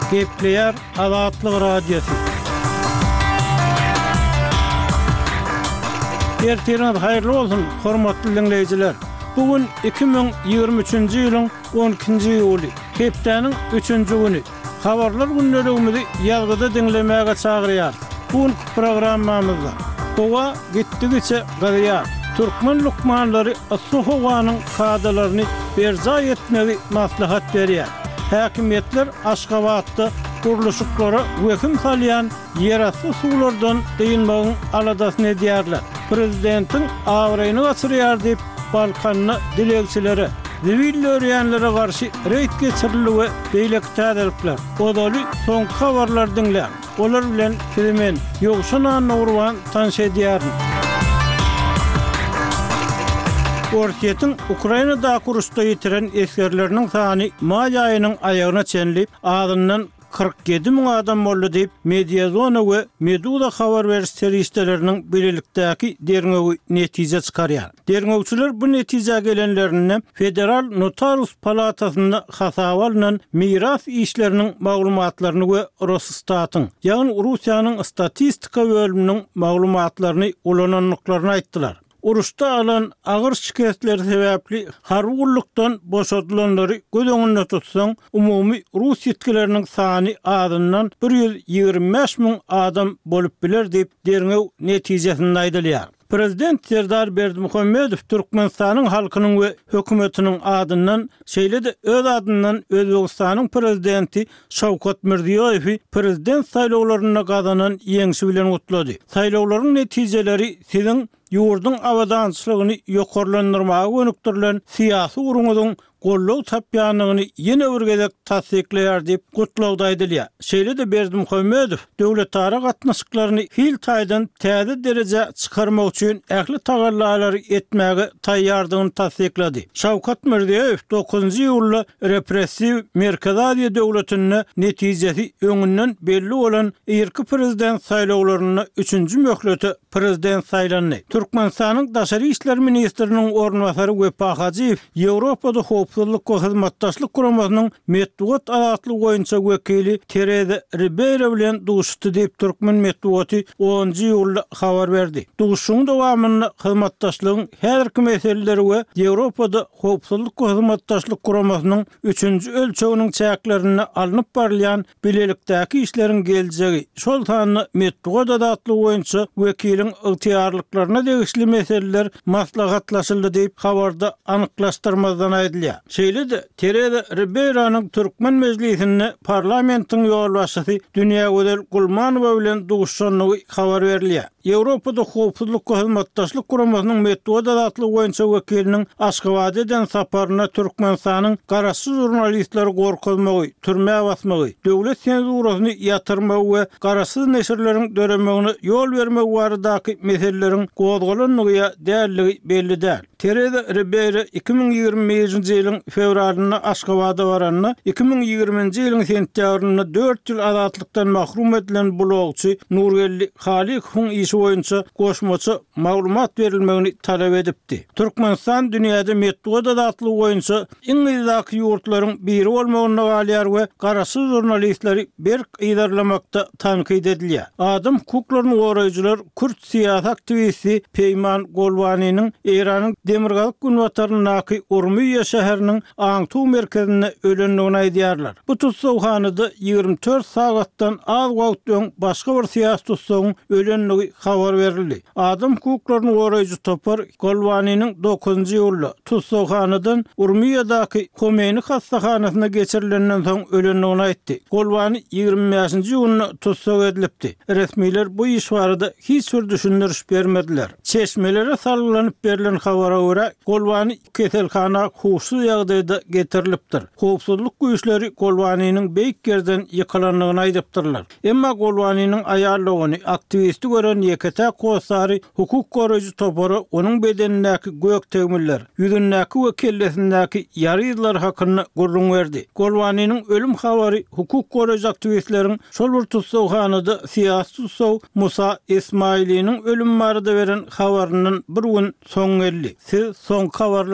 Gepleyer Azatlyk Radiosu. Ertiriniz hayırlı olsun, hormatly dinleyijiler. Bugün 2023-nji ýylyň 12-nji ýuly, hepdeniň 3-nji güni. Habarlar günlerimizi ýalgyda dinlemäge çagyrýar. Bu programmamyzda Howa gitdigiçe garýar. Türkmen lukmanlary Assuhowanyň kadalaryny berza etmegi maslahat berýär. Häkimetler Aşgabatda guruluşyklara wekil salýan yerasty suwlardan deýinmegiň aladasyny edýärler. Prezidentin awraýyny gaçyrýar diýip Balkanyny dilegçilere, sivil öýrenlere garşy reýt geçiriligi beýlek täzelipler. Odaly soňky habarlar dinlän. Olar bilen Filmen Ýogşan Nurwan tanış edýär. Ortiýetin Ukrainada kuruşda ýitiren eskerleriniň sany may aýynyň aýagyna çenlip, adyndan 47 000 adam boldy diýip Mediazona we Meduza habar beriş serişdeleriniň bilelikdäki derňegi netije çykarýar. Derňegçiler bu netije gelenlerini Federal Notarius Palatasynda hasabalynan miras işleriniň maglumatlaryny we Rostatyň, ýani Russiýanyň statistika bölüminiň maglumatlaryny ulananlyklaryny aýtdylar. Uruşda alan agyr şikayetler sebäpli harwurlukdan boşadylanlary göz öňünde tutsaň, umumy Rus ýetkileriniň sany adyndan 125 000 adam bolup biler diýip derňew netijesinde aýdylýar. Prezident Serdar Berdimuhammedow Türkmenistanyň halkynyň we hökümetiniň adyndan şeýle-de öz adyndan Özbegistanyň prezidenti Şawkat Mirziýowy prezident saýlawlaryna gazanan ýeňsi bilen gutlady. Saýlawlaryň netijeleri siziň ýurdun awadançylygyny ýokarlandyrmagy önükdirilen syýasy urumyň gollaw tapýanyny ýene bir gezek tasdikleýär diýip gutlawda aýdylýar. Şeýle-de Berdimuhammedow döwletara gatnaşyklaryny hil taýdan täze derece çykarmak üçin ähli tagallalary etmäge taýýardygyny tasdiklady. Şawkat Mirziýow 9-njy ýylda repressiw Merkeziýet döwletine netijesi öňünden belli bolan irki prezident saýlawlaryna 3-nji möhleti prezident saýlandy. Türkmenistanyň daşary işler ministriniň ornwasary Wepa Hajiýew Ýewropada howpsuzlyk we hyzmatdaşlyk guramasynyň medeniýet azatlygy boýunça wekili Tereza Ribeiro bilen duşdy diýip Türkmen medeniýeti 10-njy ýylda habar berdi. Duşuň dowamyny hyzmatdaşlygyň häzirki meseleleri we Ýewropada howpsuzlyk we hyzmatdaşlyk guramasynyň 3-nji ölçeginiň çäklerini alınıp barylýan bilelikdäki işleriň geljegi, şol sany medeniýet azatlygy boýunça wekiliň ygtyýarlyklaryna degişli meseleler maslahatlaşyldy diýip habarda anyklaşdyrmazdan aýdylýar. Şeýle-de Tereza Ribeiro'nyň Türkmen meclisinde parlamentiň ýol başçysy Dünýä Gözel Gulmanowa bilen duşanlygy habar berilýär. Ýewropada howpsuzlyk we hyzmatdaşlyk guramasynyň medeniýet azatlygy boýunça wekiliniň Aşgabatdan saparyna Türkmenistanyň garaşy jurnalistleri gorkuzmagy, türmäge basmagy, döwlet senzurasyny ýatyrmagy we garaşy neşirleriň döremegine ýol bermegi baradaky meseleleriň gozgalanlygy dälligi belli däl. Tereza Ribeiro 2021-nji ýylyň fevralyna Aşgabada baranyna 2020-nji ýylyň sentýabryna 4 ýyl azatlykdan mahrum edilen blogçy Nurgelli Halikovň işi boýunça goşmaçy maglumat berilmegini talap edipdi. Türkmenistan dünýäde medeniýet azatlygy boýunça iň ýyzaki ýurtlaryň biri bolmagyna galýar we garaşy jurnalistleri berk ýydarlamakda tankyd edilýär. Adam hukuklaryny goraýjylar Kürt siýasat aktivisti Peyman Golwanynyň Iranyň Demirgazyk günwatarynyň Urmiýe şäheriniň Aňtu merkezine ölenligini aýdýarlar. Bu tutsawyhanyda 24 sagatdan az wagt öň başga bir siýasat tutsawyň ölenligi habar berildi. Adam hukuklaryny goraýjy topar Golwanynyň 9-njy ýylda tutsawyhanydan Urmiýedaky Komeni hastahanasyna geçirilenden soň ölenligini aýtdy. Golwany 25-nji ýylyna tutsak edilipdi. Resmiler bu iş barada hiç bir düşündiriş bermediler. Çeşmelere salgylanyp berilen habara görä Golwany keselhana huşsuz ýagdaýda getirilipdir. Howpsuzlyk güýçleri Golwanynyň beýik ýerden ýykylanlygyny aýdypdyrlar. Emma Golwanynyň aýarlygyny aktivisti gören YKT kosary hukuk goraýjy topary onuň bedenindäki gök tegmiller, ýüzündäki we kellesindäki ýarylar hakyny gurrun berdi. Golwanynyň ölüm habary hukuk goraýjy aktivistleriň şol bir tutsawyhanyda siýasat tutsaw Musa Ismaili'nin ölüm barada beren habarynyň bir gün soň geldi. Siz soň habar